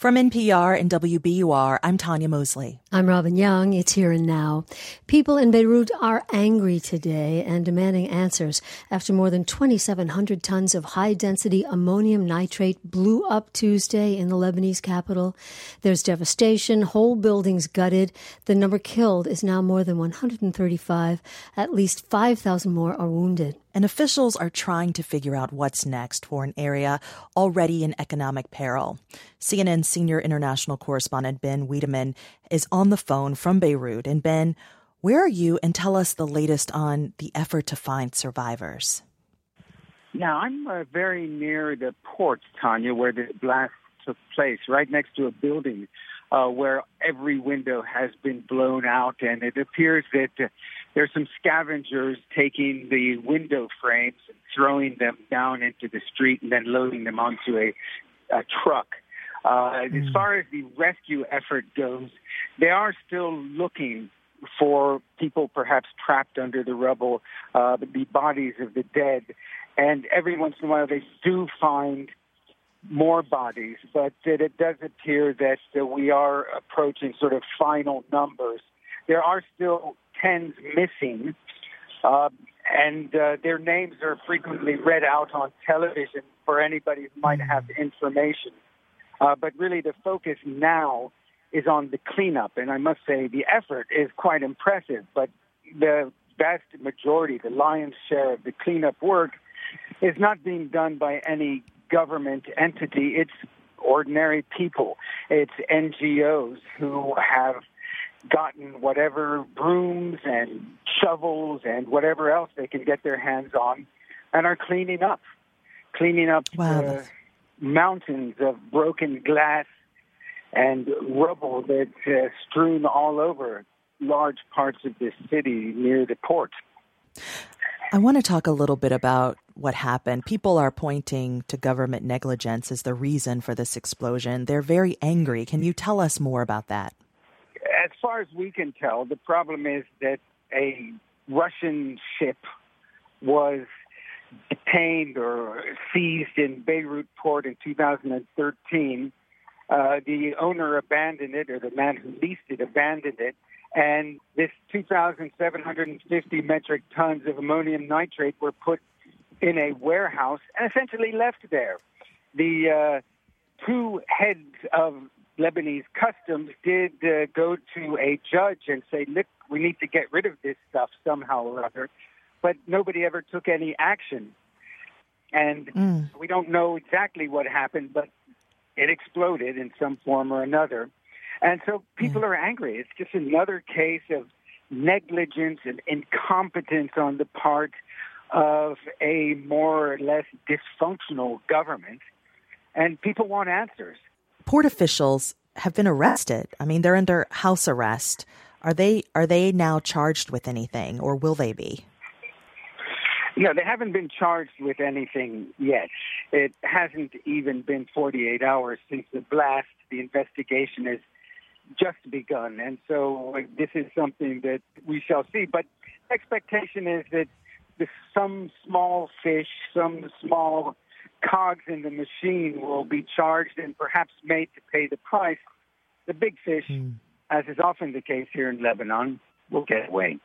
From NPR and WBUR, I'm Tanya Mosley. I'm Robin Young. It's Here and Now. People in Beirut are angry today and demanding answers after more than 2,700 tons of high-density ammonium nitrate blew up Tuesday in the Lebanese capital. There's devastation, whole buildings gutted. The number killed is now more than 135. At least 5,000 more are wounded. And officials are trying to figure out what's next for an area already in economic peril. CNN senior international correspondent Ben Wiedemann is on the phone from Beirut. And Ben, where are you? And tell us the latest on the effort to find survivors. Now, I'm very near the port, Tanya, where the blast took place, right next to a building where every window has been blown out. And it appears that there's some scavengers taking the window frames and throwing them down into the street and then loading them onto a truck. As far as the rescue effort goes, they are still looking for people perhaps trapped under the rubble, the bodies of the dead. And every once in a while they do find more bodies, but it does appear that we are approaching sort of final numbers. There are still tens missing, and their names are frequently read out on television for anybody who might have information. But really the focus now is on the cleanup, and I must say the effort is quite impressive, but the vast majority, the lion's share of the cleanup work is not being done by any government entity. It's ordinary people. It's NGOs who have gotten whatever brooms and shovels and whatever else they can get their hands on and are cleaning up Wow. Mountains of broken glass and rubble that's strewn all over large parts of this city near the port. I want to talk a little bit about what happened. People are pointing to government negligence as the reason for this explosion. They're very angry. Can you tell us more about that? As far as we can tell, the problem is that a Russian ship was detained or seized in Beirut port in 2013. The owner abandoned it, or the man who leased it abandoned it. And this 2,750 metric tons of ammonium nitrate were put in a warehouse and essentially left there. The two heads of Lebanese customs did go to a judge and say, look, we need to get rid of this stuff somehow or other. But nobody ever took any action. And we don't know exactly what happened, but it exploded in some form or another. And so people are angry. It's just another case of negligence and incompetence on the part of a more or less dysfunctional government. And people want answers. Port officials have been arrested. I mean, they're under house arrest. Are they now charged with anything, or will they be? No, they haven't been charged with anything yet. It hasn't even been 48 hours since the blast. The investigation has just begun, and so this is something that we shall see. But expectation is that some small fish, some small cogs in the machine will be charged and perhaps made to pay the price. The big fish, as is often the case here in Lebanon, will get away.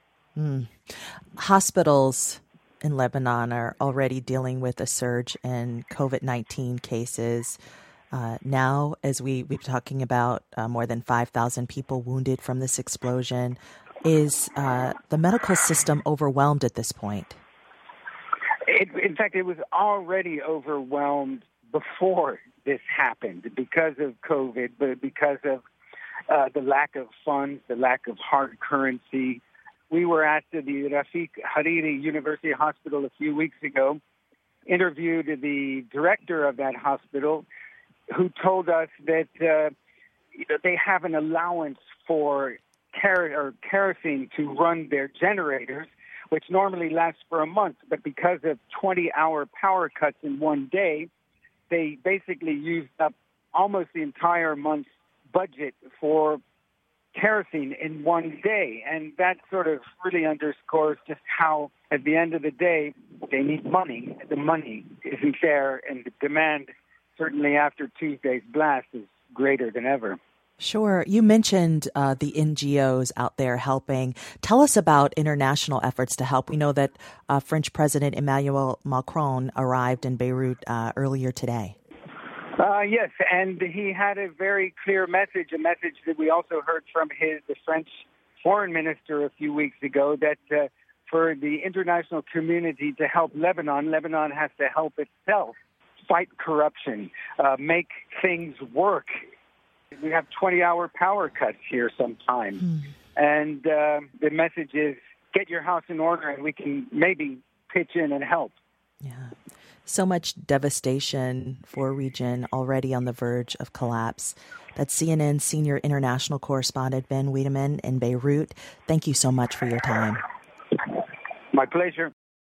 Hospitals in Lebanon are already dealing with a surge in COVID-19 cases. Now, as we've been talking about, more than 5,000 people wounded from this explosion. Is the medical system overwhelmed at this point? In fact, it was already overwhelmed before this happened because of COVID, but because of the lack of funds, the lack of hard currency. We were at the Rafiq Hariri University Hospital a few weeks ago, interviewed the director of that hospital, who told us that they have an allowance for kerosene to run their generators, which normally lasts for a month. But because of 20-hour power cuts in one day, they basically used up almost the entire month's budget for kerosene in one day. And that sort of really underscores just how, at the end of the day, they need money. The money isn't there, and the demand, certainly after Tuesday's blast, is greater than ever. Sure. You mentioned the NGOs out there helping. Tell us about international efforts to help. We know that French President Emmanuel Macron arrived in Beirut earlier today. Yes, and he had a very clear message, a message that we also heard from the French foreign minister a few weeks ago, that for the international community to help Lebanon, Lebanon has to help itself fight corruption, make things work. We have 20-hour power cuts here sometimes. And the message is, get your house in order and we can maybe pitch in and help. Yeah. So much devastation for a region already on the verge of collapse. That's CNN senior international correspondent Ben Wiedemann in Beirut. Thank you so much for your time. My pleasure.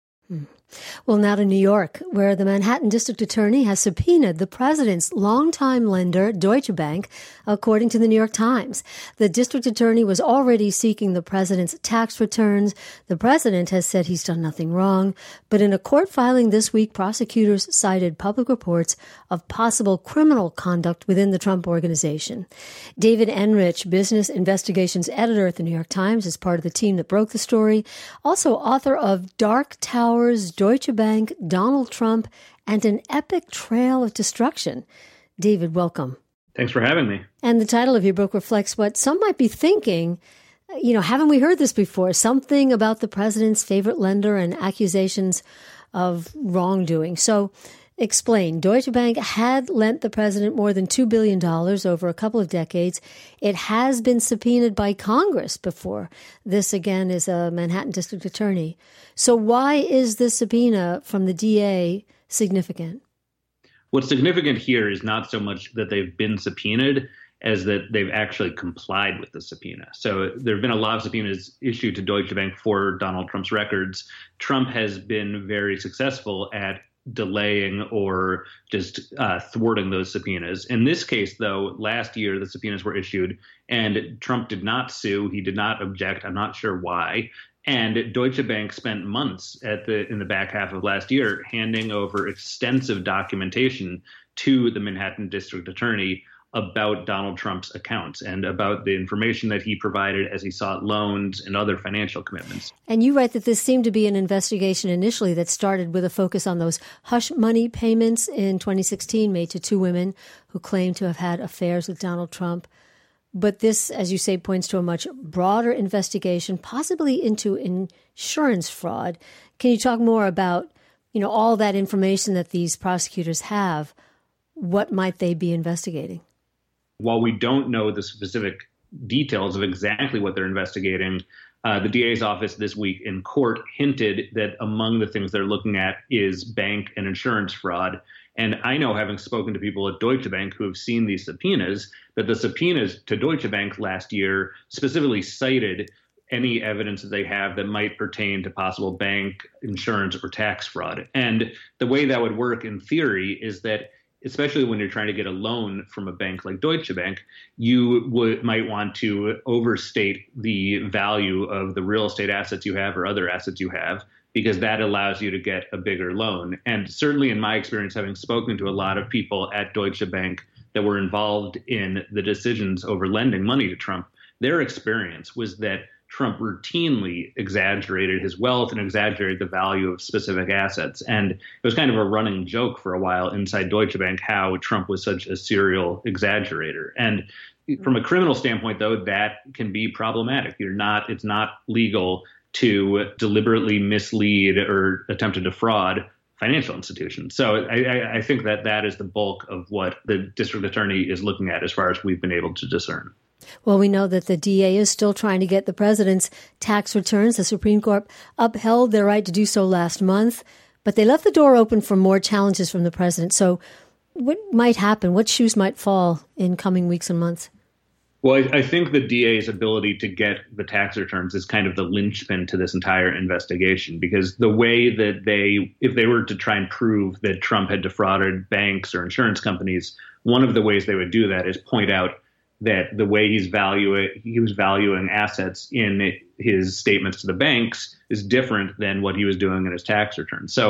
Well, now to New York, where the Manhattan District Attorney has subpoenaed the president's longtime lender, Deutsche Bank, according to the New York Times. The district attorney was already seeking the president's tax returns. The president has said he's done nothing wrong. But in a court filing this week, prosecutors cited public reports of possible criminal conduct within the Trump organization. David Enrich, business investigations editor at the New York Times, is part of the team that broke the story. Also author of Dark Towers, Deutsche Bank, Donald Trump, and an epic trail of destruction. David, welcome. Thanks for having me. And the title of your book reflects what some might be thinking. Haven't we heard this before? Something about the president's favorite lender and accusations of wrongdoing. So explain. Deutsche Bank had lent the president more than $2 billion over a couple of decades. It has been subpoenaed by Congress before. This, again, is a Manhattan district attorney. So why is this subpoena from the DA significant? What's significant here is not so much that they've been subpoenaed as that they've actually complied with the subpoena. So there have been a lot of subpoenas issued to Deutsche Bank for Donald Trump's records. Trump has been very successful at delaying or just thwarting those subpoenas. In this case, though, last year the subpoenas were issued and Trump did not sue. He did not object. I'm not sure why. And Deutsche Bank spent months in the back half of last year handing over extensive documentation to the Manhattan District Attorney about Donald Trump's accounts and about the information that he provided as he sought loans and other financial commitments. And you write that this seemed to be an investigation initially that started with a focus on those hush money payments in 2016 made to two women who claimed to have had affairs with Donald Trump. But this, as you say, points to a much broader investigation, possibly into insurance fraud. Can you talk more about, all that information that these prosecutors have? What might they be investigating? While we don't know the specific details of exactly what they're investigating, the DA's office this week in court hinted that among the things they're looking at is bank and insurance fraud. And I know, having spoken to people at Deutsche Bank who have seen these subpoenas, that the subpoenas to Deutsche Bank last year specifically cited any evidence that they have that might pertain to possible bank, insurance, or tax fraud. And the way that would work in theory is that, especially when you're trying to get a loan from a bank like Deutsche Bank, you might want to overstate the value of the real estate assets you have or other assets you have, because that allows you to get a bigger loan. And certainly in my experience, having spoken to a lot of people at Deutsche Bank that were involved in the decisions over lending money to Trump, their experience was that Trump routinely exaggerated his wealth and exaggerated the value of specific assets. And it was kind of a running joke for a while inside Deutsche Bank how Trump was such a serial exaggerator. And from a criminal standpoint, though, that can be problematic. It's not legal to deliberately mislead or attempt to defraud financial institutions. So I think that is the bulk of what the district attorney is looking at as far as we've been able to discern. Well, we know that the DA is still trying to get the president's tax returns. The Supreme Court upheld their right to do so last month, but they left the door open for more challenges from the president. So what might happen? What shoes might fall in coming weeks and months? Well, I think the DA's ability to get the tax returns is kind of the linchpin to this entire investigation, because the way that if they were to try and prove that Trump had defrauded banks or insurance companies, one of the ways they would do that is point out that the way he was valuing assets in his statements to the banks is different than what he was doing in his tax returns. So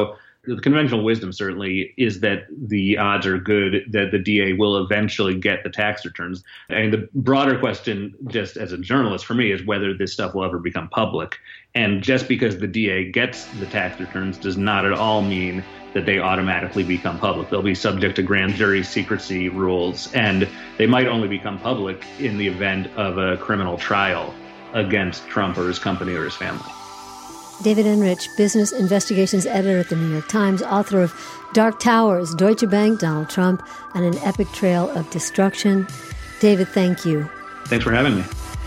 the conventional wisdom certainly is that the odds are good that the DA will eventually get the tax returns. And the broader question, just as a journalist for me, is whether this stuff will ever become public. And just because the DA gets the tax returns does not at all mean that they automatically become public. They'll be subject to grand jury secrecy rules, and they might only become public in the event of a criminal trial against Trump or his company or his family. David Enrich, business investigations editor at the New York Times, author of Dark Towers, Deutsche Bank, Donald Trump, and An Epic Trail of Destruction. David, thank you. Thanks for having me.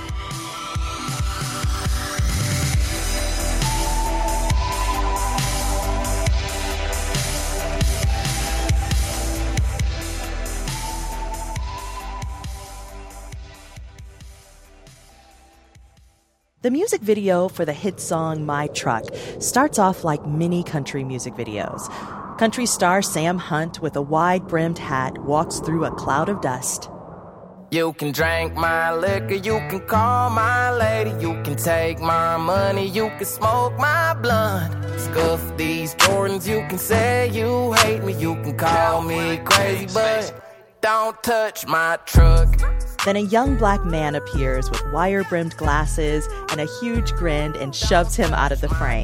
The music video for the hit song My Truck starts off like many country music videos. Country star Sam Hunt with a wide-brimmed hat walks through a cloud of dust. You can drink my liquor, you can call my lady, you can take my money, you can smoke my blunt. Scuff these Jordans, you can say you hate me, you can call me crazy, but don't touch my truck. Then a young black man appears with wire-brimmed glasses and a huge grin and shoves him out of the frame.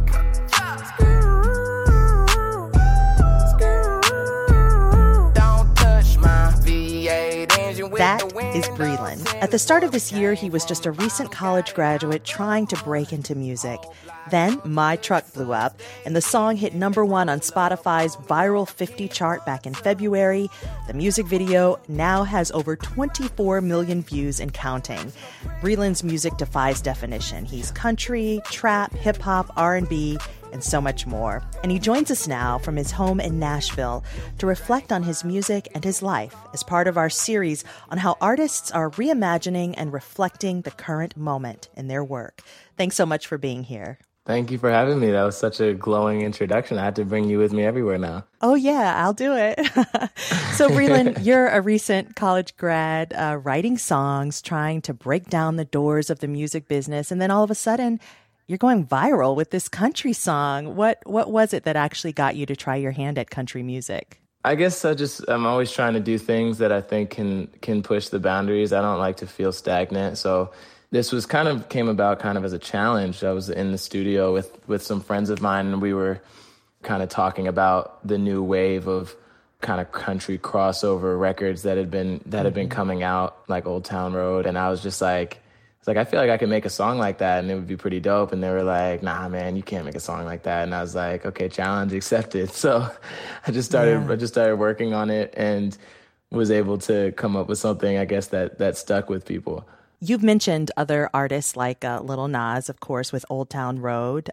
That is Breland. At the start of this year, he was just a recent college graduate trying to break into music. Then My Truck blew up, and the song hit #1 on Spotify's Viral 50 chart back in February. The music video now has over 24 million views and counting. Breland's music defies definition. He's country, trap, hip-hop, R&B, and so much more. And he joins us now from his home in Nashville to reflect on his music and his life as part of our series on how artists are reimagining and reflecting the current moment in their work. Thanks so much for being here. Thank you for having me. That was such a glowing introduction. I had to bring you with me everywhere now. Oh, yeah, I'll do it. So, Breland, you're a recent college grad writing songs, trying to break down the doors of the music business. And then all of a sudden, you're going viral with this country song. What was it that actually got you to try your hand at country music? I guess I'm always trying to do things that I think can push the boundaries. I don't like to feel stagnant. So this was came about as a challenge. I was in the studio with some friends of mine, and we were kind of talking about the new wave of kind of country crossover records that had been coming out, like Old Town Road. And I was just like, I feel like I could make a song like that and it would be pretty dope. And they were like, nah, man, you can't make a song like that. And I was like, okay, challenge accepted. So I just started working on it and was able to come up with something, I guess, that stuck with people. You've mentioned other artists like Lil Nas, of course, with Old Town Road.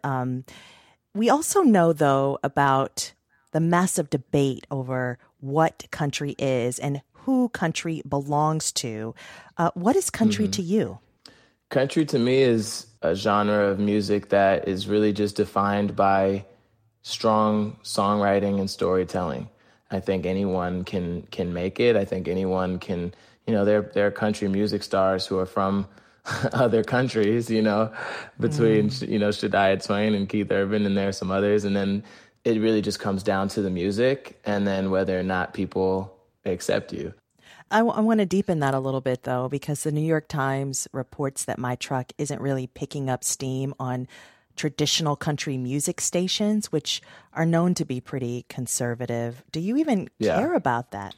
We also know, though, about the massive debate over what country is and who country belongs to. What is country to you? Country to me is a genre of music that is really just defined by strong songwriting and storytelling. I think anyone can make it. I think anyone can, there are country music stars who are from other countries, between, Shania Twain and Keith Urban, and there are some others. And then it really just comes down to the music and then whether or not people accept you. I want to deepen that a little bit, though, because the New York Times reports that My Truck isn't really picking up steam on traditional country music stations, which are known to be pretty conservative. Do you even care about that?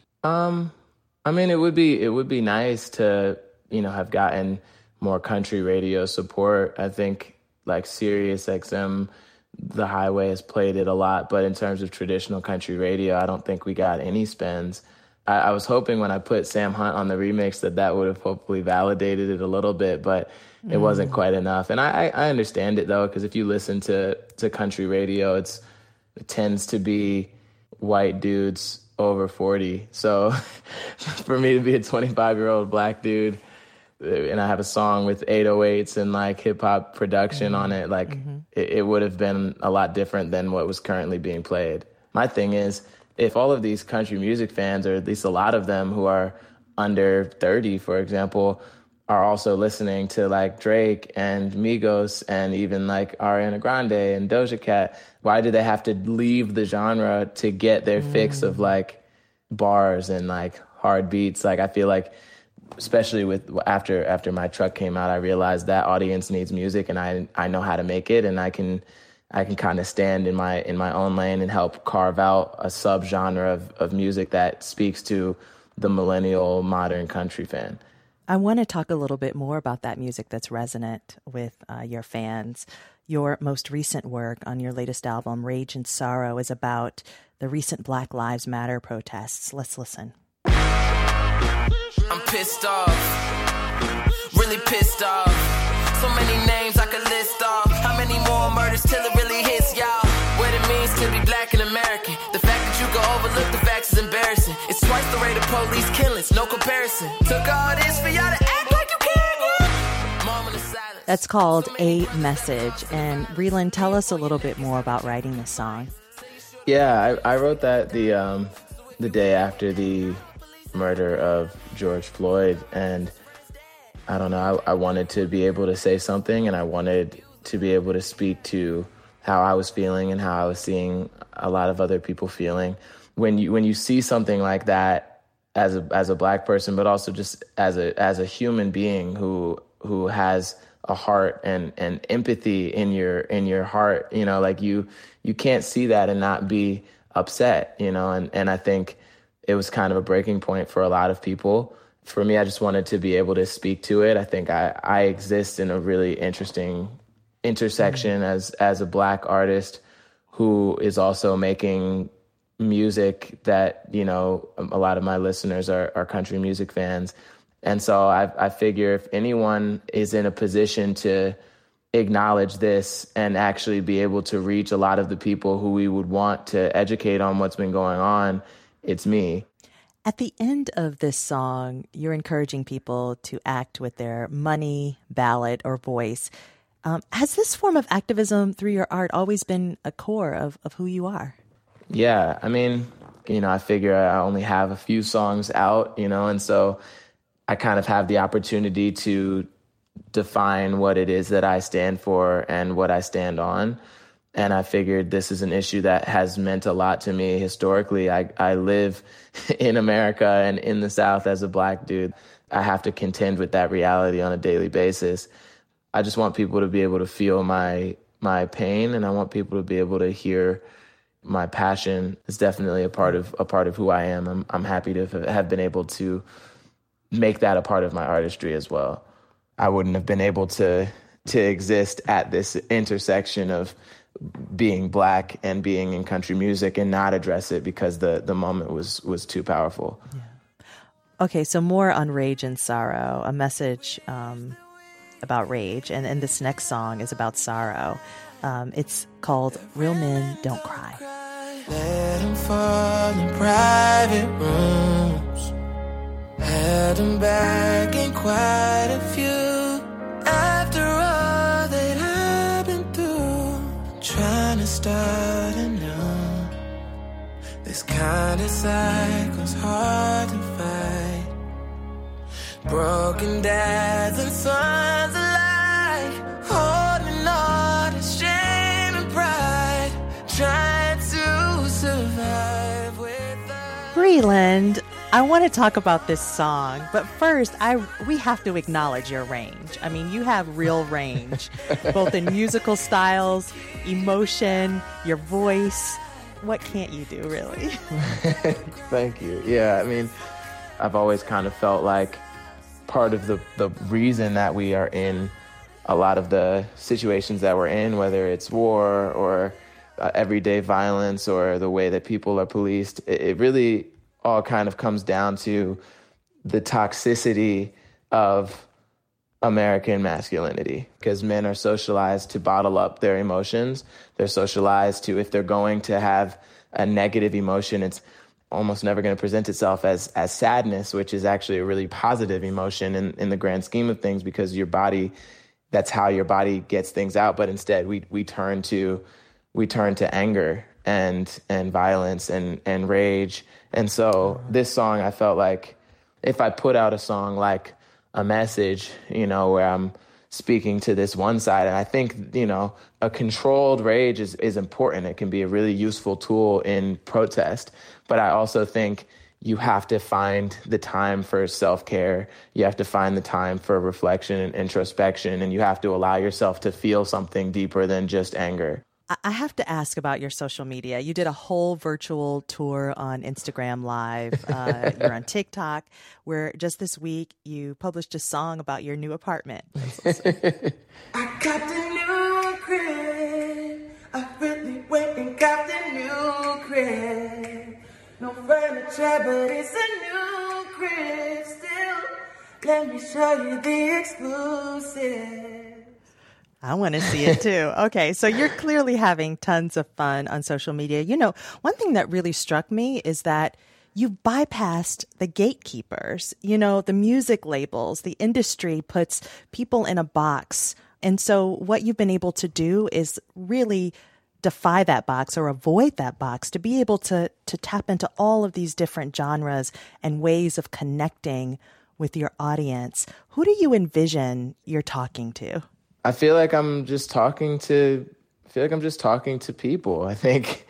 I mean, it would be nice to, have gotten more country radio support. I think like Sirius XM, The Highway has played it a lot, but in terms of traditional country radio, I don't think we got any spins. I was hoping when I put Sam Hunt on the remix that would have hopefully validated it a little bit, but it wasn't quite enough. And I understand it, though, because if you listen to country radio, it tends to be white dudes over 40. So for me to be a 25-year-old black dude and I have a song with 808s and like hip-hop production on it, it would have been a lot different than what was currently being played. My thing is, if all of these country music fans, or at least a lot of them who are under 30, for example, are also listening to like Drake and Migos and even like Ariana Grande and Doja Cat? Why do they have to leave the genre to get their fix of like bars and like hard beats? Like I feel like, especially with after My Truck came out, I realized that audience needs music, and I know how to make it, and I can kind of stand in my own lane and help carve out a subgenre of music that speaks to the millennial modern country fan. I want to talk a little bit more about that music that's resonant with your fans. Your most recent work on your latest album, Rage and Sorrow, is about the recent Black Lives Matter protests. Let's listen. I'm pissed off, really pissed off. So many names I could list off. How many more murders till it really hits y'all? What it means to be black and American. The fact that you can overlook the facts is embarrassing. It's twice the rate of police killings, no comparison. Took all this for y'all to act like you can. Moment of silence. That's called A Message. And Breland, tell us a little bit more about writing this song. Yeah, I wrote that the day after the murder of George Floyd, and I don't know, I wanted to be able to say something, and I wanted to be able to speak to how I was feeling and how I was seeing a lot of other people feeling. When you see something like that as a black person, but also just as a human being who has a heart and empathy in your heart, you know, like you can't see that and not be upset, you know, and I think it was kind of a breaking point for a lot of people. For me, I just wanted to be able to speak to it. I think I exist in a really interesting intersection as a black artist who is also making music that, you know, a lot of my listeners are country music fans. And so I figure if anyone is in a position to acknowledge this and actually be able to reach a lot of the people who we would want to educate on what's been going on, it's me. At the end of this song, you're encouraging people to act with their money, ballot, or voice. Has this form of activism through your art always been a core of who you are? Yeah, I mean, you know, I figure I only have a few songs out, you know, and so I kind of have the opportunity to define what it is that I stand for and what I stand on. And I figured this is an issue that has meant a lot to me historically. I live in America and in the South as a black dude. I have to contend with that reality on a daily basis. I just want people to be able to feel my pain, and I want people to be able to hear my passion. It's definitely a part of who I am. I'm happy to have been able to make that a part of my artistry as well. I wouldn't have been able to exist at this intersection of being black and being in country music and not address it because the moment was too powerful. Yeah. Okay, so more on Rage and Sorrow, a message about rage, and this next song is about sorrow. It's called Real Men Don't Cry. Let them fall in private rooms. Had them back in quite a few. After all that I've been through, trying to start anew. This kind of cycle's hard to fight. Broken dads and sons alike, holding on to shame and pride, trying to survive with us. Breland, I want to talk about this song, but first, we have to acknowledge your range. I mean, you have real range, both in musical styles, emotion, your voice. What can't you do, really? Thank you. Yeah, I mean, I've always kind of felt like part of the reason that we are in a lot of the situations that we're in, whether it's war or everyday violence or the way that people are policed, it really all kind of comes down to the toxicity of American masculinity, because men are socialized to bottle up their emotions. They're socialized to, if they're going to have a negative emotion, it's almost never going to present itself as sadness, which is actually a really positive emotion in the grand scheme of things, because your body, that's how your body gets things out. But instead we turn to anger and violence and rage. And so this song, I felt like if I put out a song like a message, where I'm speaking to this one side. And I think, a controlled rage is important. It can be a really useful tool in protest. But I also think you have to find the time for self-care. You have to find the time for reflection and introspection, and you have to allow yourself to feel something deeper than just anger. I have to ask about your social media. You did a whole virtual tour on Instagram Live. You're on TikTok, where just this week you published a song about your new apartment. I got the new crib. I really went and got the new crib. No furniture, but it's a new crib still. Let me show you the exclusive. I want to see it too. Okay, so you're clearly having tons of fun on social media. One thing that really struck me is that you bypassed the gatekeepers, the music labels. The industry puts people in a box. And so what you've been able to do is really defy that box or avoid that box to be able to tap into all of these different genres and ways of connecting with your audience. Who do you envision you're talking to? I feel like I'm just talking to people. I think,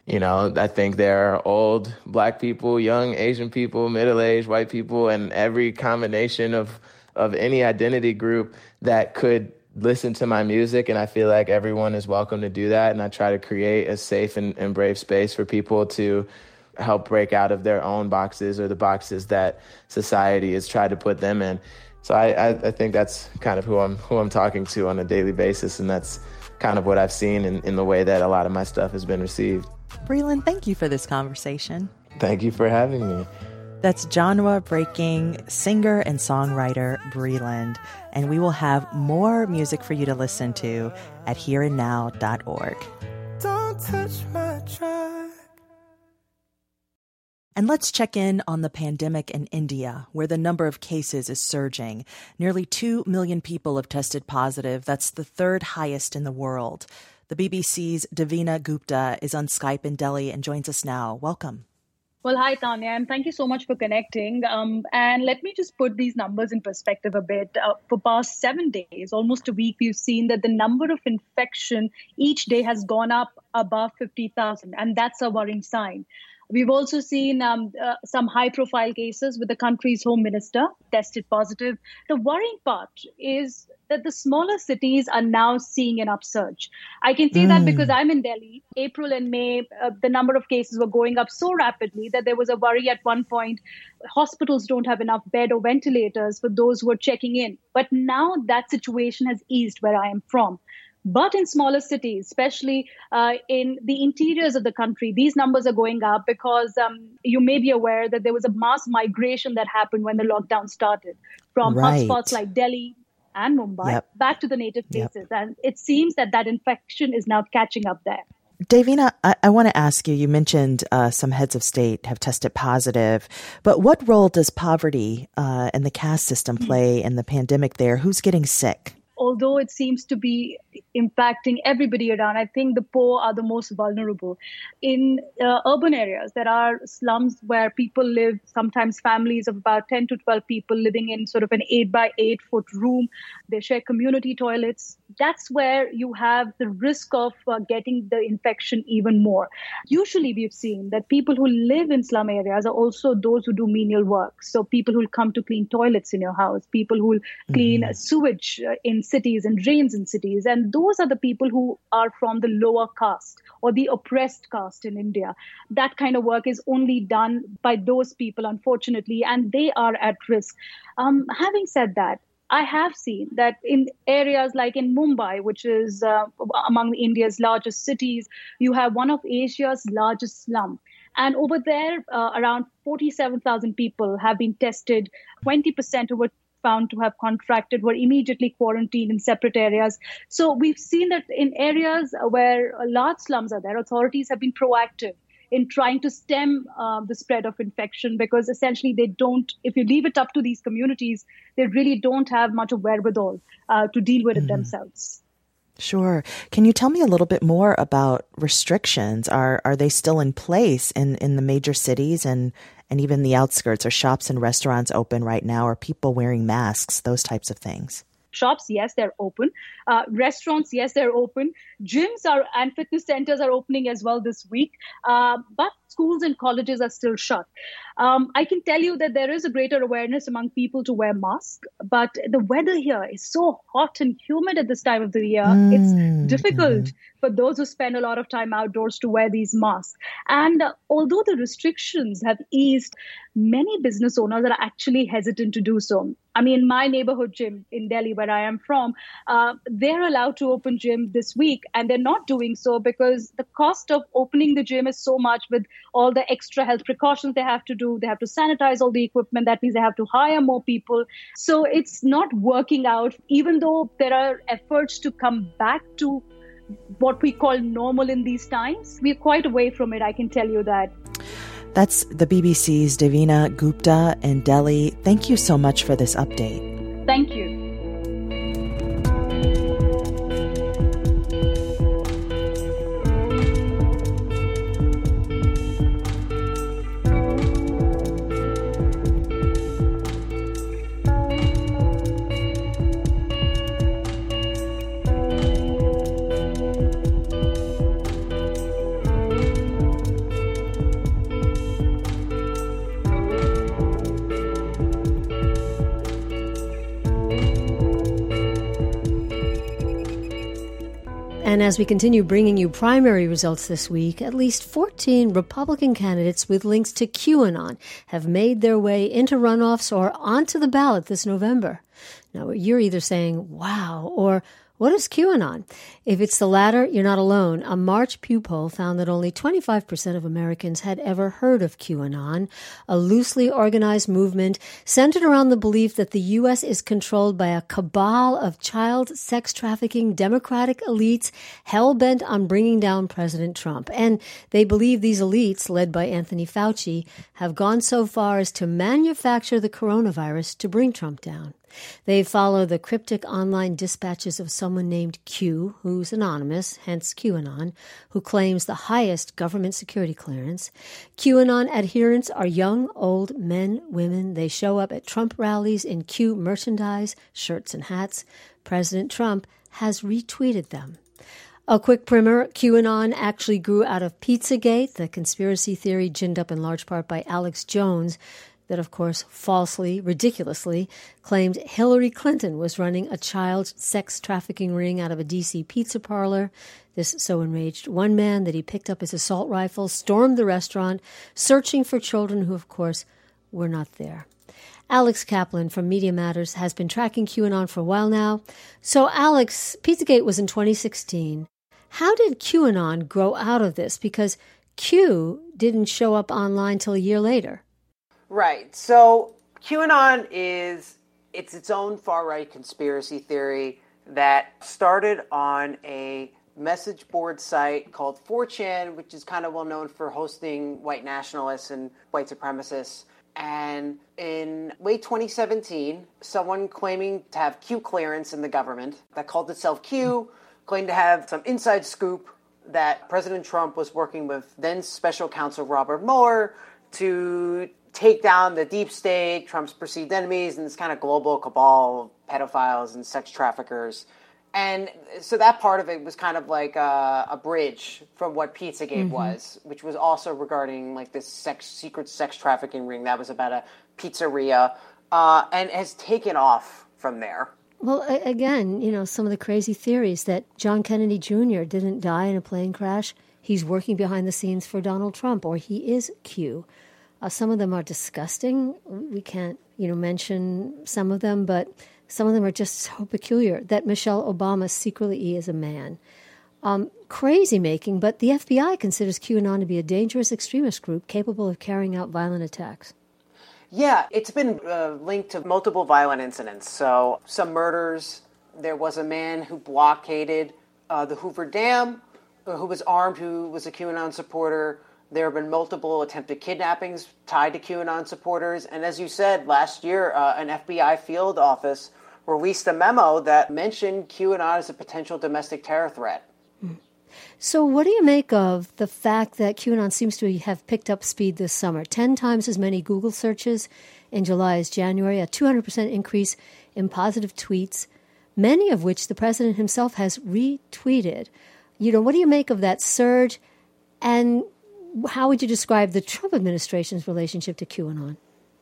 there are old Black people, young Asian people, middle-aged white people, and every combination of any identity group that could listen to my music. And I feel like everyone is welcome to do that. And I try to create a safe and brave space for people to help break out of their own boxes or the boxes that society has tried to put them in. So I think that's kind of who I'm talking to on a daily basis, and that's kind of what I've seen in the way that a lot of my stuff has been received. Breland, thank you for this conversation. Thank you for having me. That's genre-breaking singer and songwriter Breland, and we will have more music for you to listen to at hereandnow.org. Don't touch my track. And let's check in on the pandemic in India, where the number of cases is surging. Nearly 2 million people have tested positive. That's the third highest in the world. The BBC's Davina Gupta is on Skype in Delhi and joins us now. Welcome. Well, hi, Tanya, and thank you so much for connecting. And let me just put these numbers in perspective a bit. For past 7 days, almost a week, we've seen that the number of infection each day has gone up above 50,000, and that's a worrying sign. We've also seen some high-profile cases with the country's home minister tested positive. The worrying part is that the smaller cities are now seeing an upsurge. I can see that because I'm in Delhi. April and May, the number of cases were going up so rapidly that there was a worry at one point. Hospitals don't have enough bed or ventilators for those who are checking in. But now that situation has eased where I am from. But in smaller cities, especially in the interiors of the country, these numbers are going up because you may be aware that there was a mass migration that happened when the lockdown started from hotspots like Delhi and Mumbai back to the native places. And it seems that infection is now catching up there. Davina, I want to ask you, you mentioned some heads of state have tested positive, but what role does poverty and the caste system play in the pandemic there? Who's getting sick? Although it seems to be impacting everybody around, I think the poor are the most vulnerable. In urban areas, there are slums where people live, sometimes families of about 10 to 12 people living in sort of an 8 by 8 foot room. They share community toilets. That's where you have the risk of getting the infection even more. Usually we've seen that people who live in slum areas are also those who do menial work. So people who will come to clean toilets in your house, people who will clean sewage in cities and drains in cities. And those are the people who are from the lower caste or the oppressed caste in India. That kind of work is only done by those people, unfortunately, and they are at risk. Having said that, I have seen that in areas like in Mumbai, which is among India's largest cities, you have one of Asia's largest slums. And over there, around 47,000 people have been tested. 20% who were found to have contracted were immediately quarantined in separate areas. So we've seen that in areas where large slums are there, authorities have been proactive in trying to stem the spread of infection, because essentially they don't, if you leave it up to these communities, they really don't have much of wherewithal to deal with it themselves. Sure. Can you tell me a little bit more about restrictions? Are they still in place in the major cities and even the outskirts? Are shops and restaurants open right now? Are people wearing masks? Those types of things. Shops, yes, they're open. Restaurants, yes, they're open. Gyms and fitness centers are opening as well this week. But schools and colleges are still shut. I can tell you that there is a greater awareness among people to wear masks, but the weather here is so hot and humid at this time of the year. It's difficult for those who spend a lot of time outdoors to wear these masks. And although the restrictions have eased, many business owners are actually hesitant to do so. I mean, my neighborhood gym in Delhi, where I am from, they're allowed to open gym this week, and they're not doing so because the cost of opening the gym is so much with all the extra health precautions they have to do. They have to sanitize all the equipment. That means they have to hire more people. So it's not working out, even though there are efforts to come back to what we call normal in these times. We're quite away from it, I can tell you that. That's the BBC's Davina Gupta in Delhi. Thank you so much for this update. Thank you. And as we continue bringing you primary results this week, at least 14 Republican candidates with links to QAnon have made their way into runoffs or onto the ballot this November. Now, you're either saying, wow, or what is QAnon? If it's the latter, you're not alone. A March Pew poll found that only 25% of Americans had ever heard of QAnon, a loosely organized movement centered around the belief that the U.S. is controlled by a cabal of child sex trafficking Democratic elites hell-bent on bringing down President Trump. And they believe these elites, led by Anthony Fauci, have gone so far as to manufacture the coronavirus to bring Trump down. They follow the cryptic online dispatches of someone named Q, who's anonymous, hence QAnon, who claims the highest government security clearance. QAnon adherents are young, old, men, women. They show up at Trump rallies in Q merchandise, shirts and hats. President Trump has retweeted them. A quick primer, QAnon actually grew out of Pizzagate, the conspiracy theory ginned up in large part by Alex Jones, that, of course, falsely, ridiculously, claimed Hillary Clinton was running a child sex trafficking ring out of a D.C. pizza parlor. This so enraged one man that he picked up his assault rifle, stormed the restaurant, searching for children who, of course, were not there. Alex Kaplan from Media Matters has been tracking QAnon for a while now. So, Alex, Pizzagate was in 2016. How did QAnon grow out of this? Because Q didn't show up online till a year later. Right. So QAnon it's its own far-right conspiracy theory that started on a message board site called 4chan, which is kind of well known for hosting white nationalists and white supremacists. And in late 2017, someone claiming to have Q clearance in the government that called itself Q claimed to have some inside scoop that President Trump was working with then Special Counsel Robert Mueller to take down the deep state, Trump's perceived enemies, and this kind of global cabal of pedophiles and sex traffickers. And so that part of it was kind of like a bridge from what Pizzagate was, which was also regarding like this secret sex trafficking ring that was about a pizzeria, and has taken off from there. Well, again, you know, some of the crazy theories that John Kennedy Jr. didn't die in a plane crash. He's working behind the scenes for Donald Trump, or he is Q. Some of them are disgusting. We can't, mention some of them, but some of them are just so peculiar that Michelle Obama secretly is a man. Crazy making, but the FBI considers QAnon to be a dangerous extremist group capable of carrying out violent attacks. Yeah, it's been linked to multiple violent incidents. So some murders. There was a man who blockaded the Hoover Dam, who was armed, who was a QAnon supporter. There have been multiple attempted kidnappings tied to QAnon supporters. And as you said, last year, an FBI field office released a memo that mentioned QAnon as a potential domestic terror threat. So what do you make of the fact that QAnon seems to have picked up speed this summer? 10 times as many Google searches in July as January, a 200% increase in positive tweets, many of which the president himself has retweeted. What do you make of that surge, and how would you describe the Trump administration's relationship to QAnon?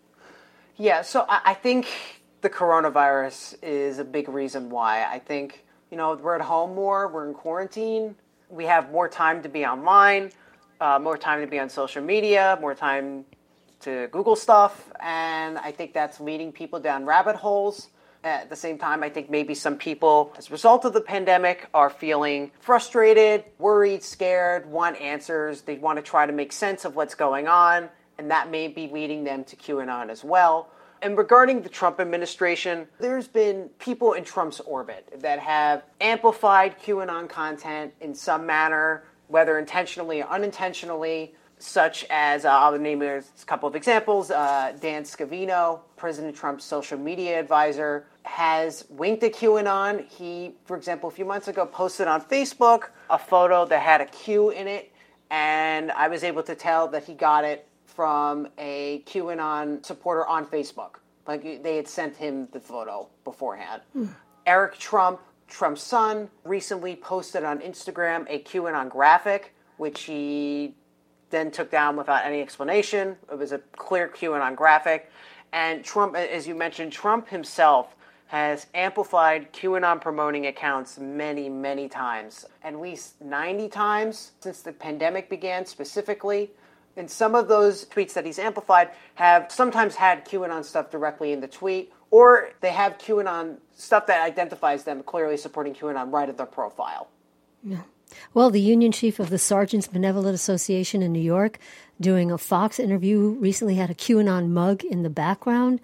Yeah, so I think the coronavirus is a big reason why. I think, we're at home more, we're in quarantine, we have more time to be online, more time to be on social media, more time to Google stuff, and I think that's leading people down rabbit holes. At the same time, I think maybe some people, as a result of the pandemic, are feeling frustrated, worried, scared, want answers. They want to try to make sense of what's going on, and that may be leading them to QAnon as well. And regarding the Trump administration, there's been people in Trump's orbit that have amplified QAnon content in some manner, whether intentionally or unintentionally, such as, I'll name a couple of examples, Dan Scavino, President Trump's social media advisor, has winked at QAnon. He, for example, a few months ago posted on Facebook a photo that had a Q in it, and I was able to tell that he got it from a QAnon supporter on Facebook. Like, they had sent him the photo beforehand. Eric Trump, Trump's son, recently posted on Instagram a QAnon graphic, which he then took down without any explanation. It was a clear QAnon graphic. And Trump, as you mentioned, Trump himself has amplified QAnon promoting accounts many, many times. At least 90 times since the pandemic began specifically. And some of those tweets that he's amplified have sometimes had QAnon stuff directly in the tweet, or they have QAnon stuff that identifies them clearly supporting QAnon right at their profile. Yeah. Well, the union chief of the Sergeants Benevolent Association in New York, doing a Fox interview, recently had a QAnon mug in the background.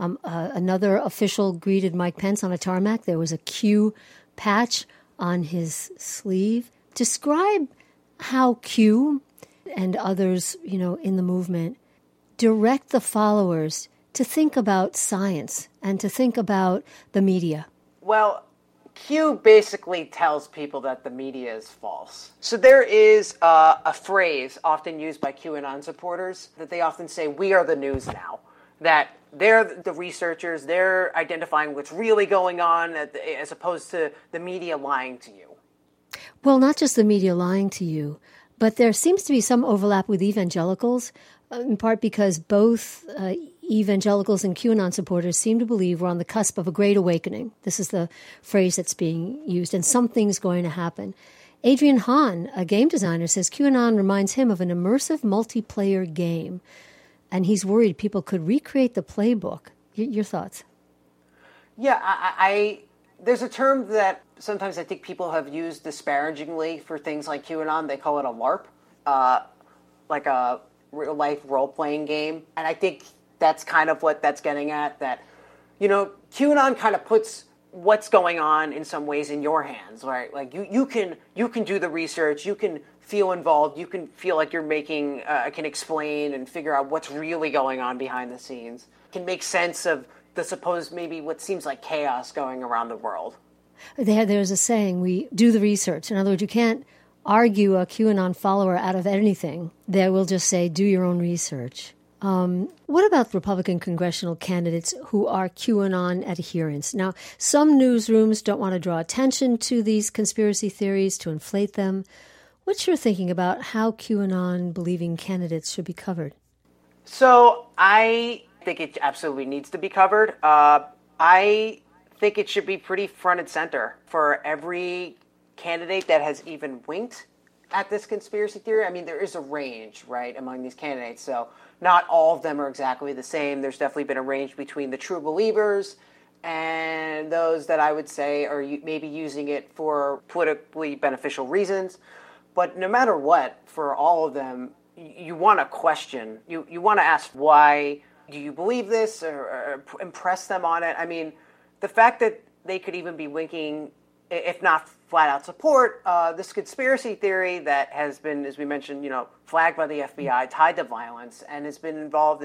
Another official greeted Mike Pence on a tarmac. There was a Q patch on his sleeve. Describe how Q and others, in the movement, direct the followers to think about science and to think about the media. Well, Q basically tells people that the media is false. So there is a phrase often used by QAnon supporters that they often say, "We are the news now." That they're the researchers, they're identifying what's really going on as opposed to the media lying to you. Well, not just the media lying to you, but there seems to be some overlap with evangelicals, in part because both evangelicals and QAnon supporters seem to believe we're on the cusp of a great awakening. This is the phrase that's being used, and something's going to happen. Adrian Hahn, a game designer, says QAnon reminds him of an immersive multiplayer game, and he's worried people could recreate the playbook. Your thoughts? Yeah, there's a term that sometimes I think people have used disparagingly for things like QAnon. They call it a LARP, like a real-life role-playing game. And I think that's kind of what that's getting at, that, QAnon kind of puts what's going on in some ways in your hands, right? Like you can do the research, you can feel involved, you can feel like you're making, can explain and figure out what's really going on behind the scenes, can make sense of the supposed maybe what seems like chaos going around the world. There's a saying, we do the research. In other words, you can't argue a QAnon follower out of anything. They will just say, do your own research. What about Republican congressional candidates who are QAnon adherents? Now, some newsrooms don't want to draw attention to these conspiracy theories to inflate them. What's your thinking about how QAnon-believing candidates should be covered? So I think it absolutely needs to be covered. I think it should be pretty front and center for every candidate that has even winked at this conspiracy theory. I mean, there is a range, right, among these candidates. So not all of them are exactly the same. There's definitely been a range between the true believers and those that I would say are maybe using it for politically beneficial reasons. But no matter what, for all of them, you want to question. You want to ask, why do you believe this, or impress them on it? I mean, the fact that they could even be winking, if not flat-out support, this conspiracy theory that has been, as we mentioned, flagged by the FBI, tied to violence, and has been involved in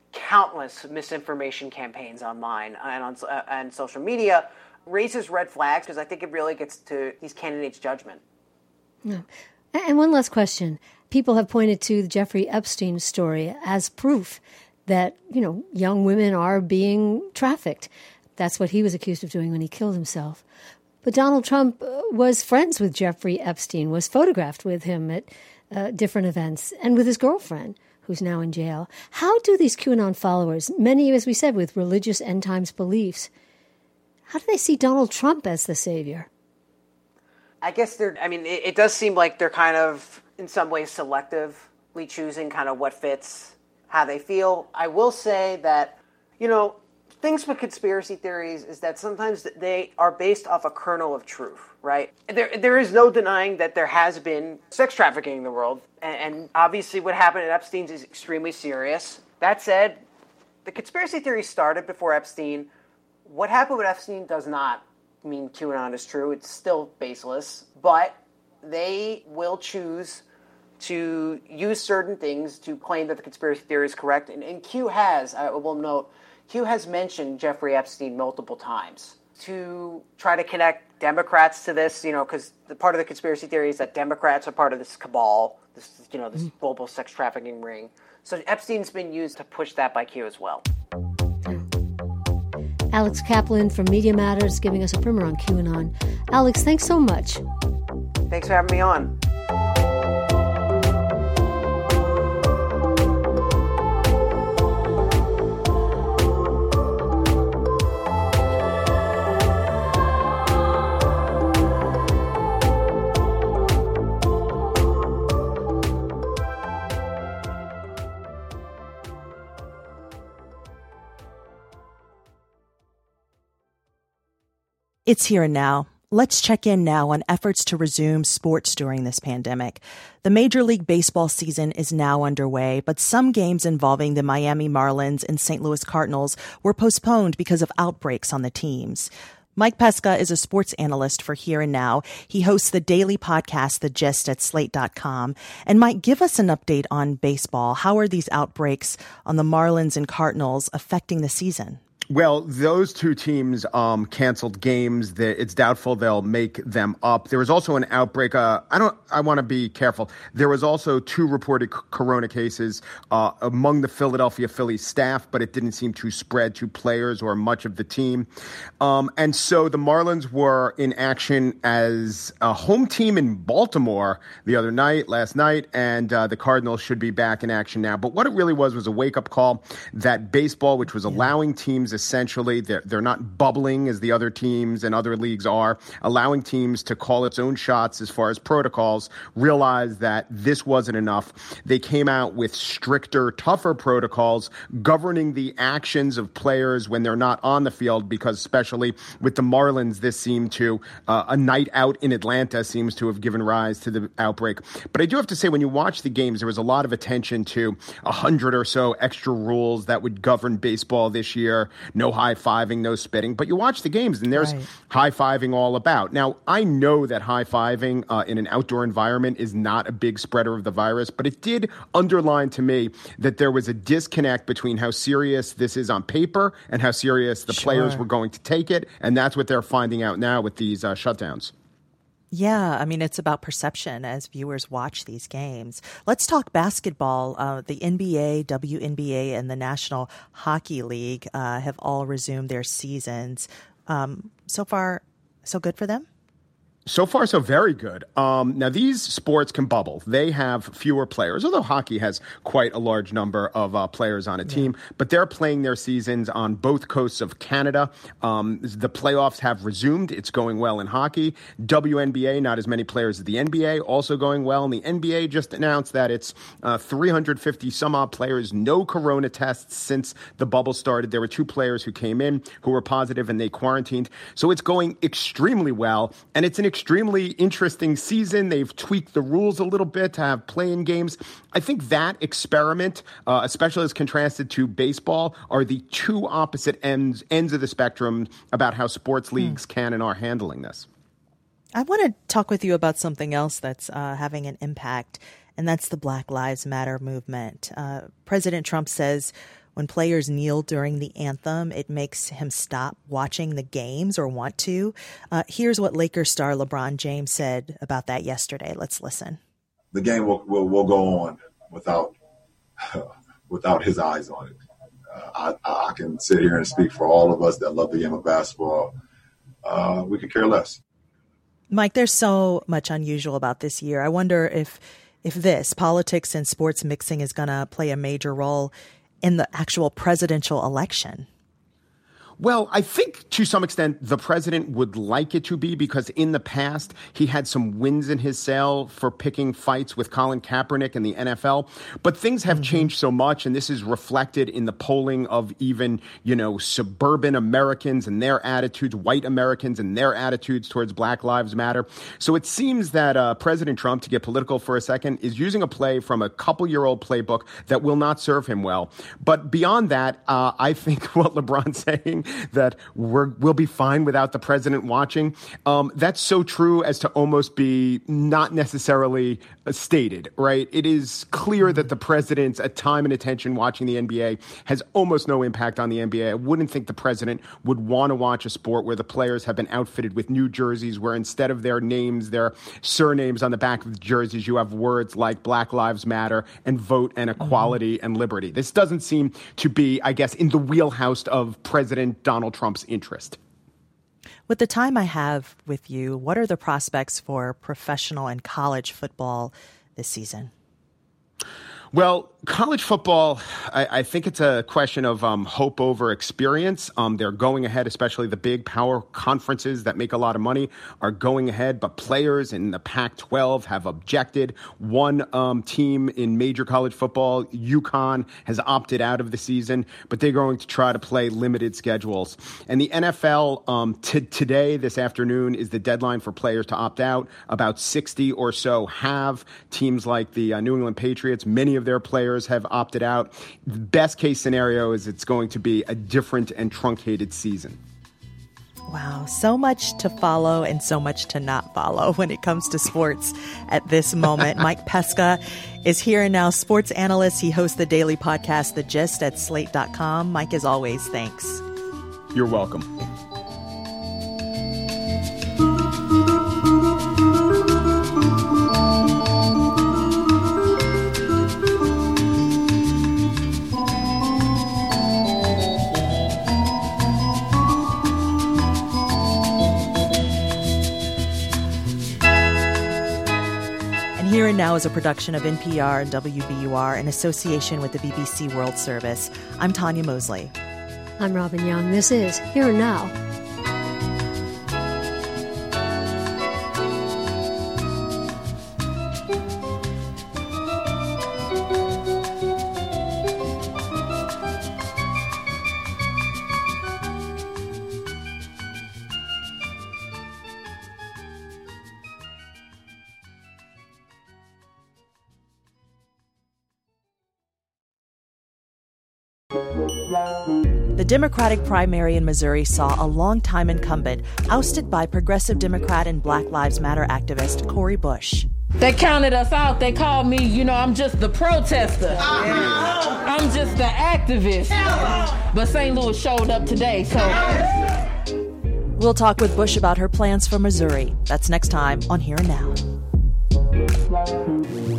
countless misinformation campaigns online and social media, raises red flags because I think it really gets to these candidates' judgment. Yeah. And one last question. People have pointed to the Jeffrey Epstein story as proof that, young women are being trafficked. That's what he was accused of doing when he killed himself. But Donald Trump was friends with Jeffrey Epstein, was photographed with him at different events, and with his girlfriend, who's now in jail. How do these QAnon followers, many, as we said, with religious end times beliefs, how do they see Donald Trump as the savior? I guess it does seem like they're kind of, in some ways, selectively choosing kind of what fits how they feel. I will say that, things with conspiracy theories is that sometimes they are based off a kernel of truth, right? There is no denying that there has been sex trafficking in the world, and obviously what happened at Epstein's is extremely serious. That said, the conspiracy theory started before Epstein. What happened with Epstein does not mean QAnon is true. It's still baseless, but they will choose to use certain things to claim that the conspiracy theory is correct. And Q has, I will note, Q has mentioned Jeffrey Epstein multiple times to try to connect Democrats to this, because the part of the conspiracy theory is that Democrats are part of this cabal, this global sex trafficking ring. So Epstein's been used to push that by Q as well. Alex Kaplan from Media Matters giving us a primer on QAnon. Alex, thanks so much. Thanks for having me on. It's here and now. Let's check in now on efforts to resume sports during this pandemic. The Major League Baseball season is now underway, but some games involving the Miami Marlins and St. Louis Cardinals were postponed because of outbreaks on the teams. Mike Pesca is a sports analyst for Here and Now. He hosts the daily podcast, The Gist, at Slate.com. And Mike, give us an update on baseball. How are these outbreaks on the Marlins and Cardinals affecting the season? Well, those two teams canceled games. It's doubtful they'll make them up. There was also an outbreak. I want to be careful. There was also 2 reported corona cases among the Philadelphia Phillies staff, but it didn't seem to spread to players or much of the team. And so the Marlins were in action as a home team in Baltimore last night, and the Cardinals should be back in action now. But what it really was a wake-up call that baseball, which was allowing teams essentially, they're not bubbling as the other teams and other leagues are, allowing teams to call its own shots as far as protocols, realized that this wasn't enough. They came out with stricter, tougher protocols governing the actions of players when they're not on the field, because especially with the Marlins, this seemed to, a night out in Atlanta seems to have given rise to the outbreak. But I do have to say, when you watch the games, there was a lot of attention to 100 or so extra rules that would govern baseball this year. No high-fiving, no spitting. But you watch the games, and there's high-fiving all about. Now, I know that high-fiving in an outdoor environment is not a big spreader of the virus, but it did underline to me that there was a disconnect between how serious this is on paper and how serious the players were going to take it, and that's what they're finding out now with these shutdowns. Yeah, I mean, it's about perception as viewers watch these games. Let's talk basketball. The NBA, WNBA, and the National Hockey League have all resumed their seasons. So far, so good for them? So far, so very good. Now, these sports can bubble. They have fewer players, although hockey has quite a large number of players on a team. But they're playing their seasons on both coasts of Canada. The playoffs have resumed. It's going well in hockey. WNBA, not as many players as the NBA, also going well. And the NBA just announced that it's 350 some odd players, no corona tests since the bubble started. There were 2 players who came in who were positive and they quarantined. So it's going extremely well. And it's an extremely interesting season. They've tweaked the rules a little bit to have play-in games. I think that experiment, especially as contrasted to baseball, are the 2 opposite ends of the spectrum about how sports leagues can and are handling this. I want to talk with you about something else that's having an impact, and that's the Black Lives Matter movement. President Trump says when players kneel during the anthem, it makes him stop watching the games or want to. Here's what Lakers star LeBron James said about that yesterday. Let's listen. The game will go on without his eyes on it. I can sit here and speak for all of us that love the game of basketball. We could care less. Mike, there's so much unusual about this year. I wonder if this, politics and sports mixing, is going to play a major role in the actual presidential election. Well, I think to some extent the president would like it to be, because in the past he had some wins in his sail for picking fights with Colin Kaepernick in the NFL. But things have changed so much, and this is reflected in the polling of even, suburban Americans and their attitudes, white Americans and their attitudes towards Black Lives Matter. So it seems that President Trump, to get political for a second, is using a play from a couple-year-old playbook that will not serve him well. But beyond that, I think what LeBron's saying, that we'll be fine without the president watching. That's so true as to almost be not necessarily stated, right? It is clear that the president's time and attention watching the NBA has almost no impact on the NBA. I wouldn't think the president would want to watch a sport where the players have been outfitted with new jerseys, where instead of their names, their surnames on the back of the jerseys, you have words like Black Lives Matter and vote and equality and liberty. This doesn't seem to be, I guess, in the wheelhouse of President Donald Trump's interest. With the time I have with you, what are the prospects for professional and college football this season? Well, college football, I think it's a question of hope over experience. They're going ahead, especially the big power conferences that make a lot of money are going ahead. But players in the Pac-12 have objected. One team in major college football, UConn, has opted out of the season, but they're going to try to play limited schedules. And the NFL, today, this afternoon, is the deadline for players to opt out. About 60 or so have. Teams like the New England Patriots, many of their players have opted out. The best case scenario is it's going to be a different and truncated season. Wow, so much to follow and so much to not follow when it comes to sports at this moment. Mike Pesca is here and now, sports analyst. He hosts the daily podcast, The Gist, at Slate.com. Mike, as always, thanks. You're welcome. Here and Now is a production of NPR and WBUR in association with the BBC World Service. I'm Tanya Mosley. I'm Robin Young. This is Here and Now. The Democratic primary in Missouri saw a longtime incumbent ousted by progressive Democrat and Black Lives Matter activist Cori Bush. They counted us out. They called me, I'm just the protester. I'm just the activist. But St. Louis showed up today, so... We'll talk with Bush about her plans for Missouri. That's next time on Here and Now.